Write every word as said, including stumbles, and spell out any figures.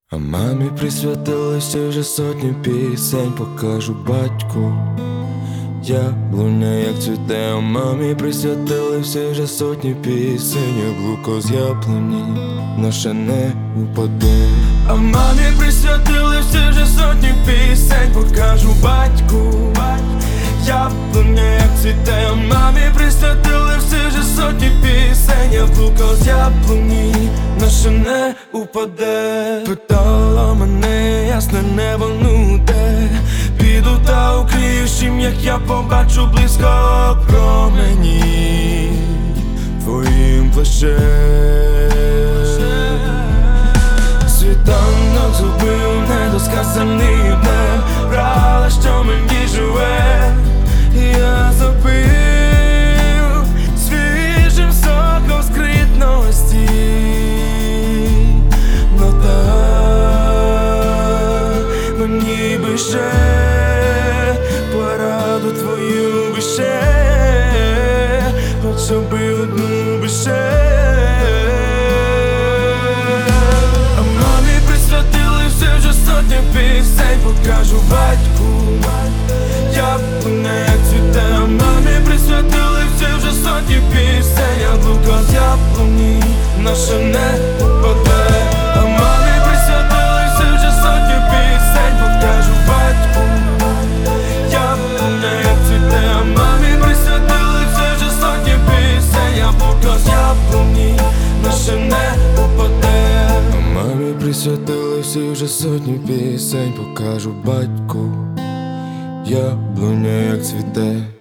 А мамі присвятилися вже сотні пісень, покажу батьку. Яблуня як цвіте, а мамі присвятилися вже сотні пісень. Яблуко з яблуні наше не упаде. А мамі присвятилися вже сотні пісень, покажу батьку. Яблуня як цвіте, а мамі присвятилися вже сотні пісень. Яблуко з яблуні наше не упаде. Питала мене, ясне небо нуде. Піду та укрию чим, як я побачу близько промені твоїм плащем. Світанок зубив недосказаний днем, брала, що мені живе, і я запив свіжим соком скритності. Но так мені би ще пораду твою би ще, хоча би одну би ще. А мамі присвятили все вже сотні пісень, покажу батьку. Яблуня як цвіте, а мамі присвятили все вже сотні пісень. Яблуко з яблуні наше не упаде. А мамі присвятили все вже сотні пісень, покажу батьку. Яблуня як цвіте, а мамі присвятили все вже сотні пісень. Яблуко з яблуні наше не упаде. А мамі присвятили всі вже сотні пісень, покажу батьку. Яблуня як цвіте.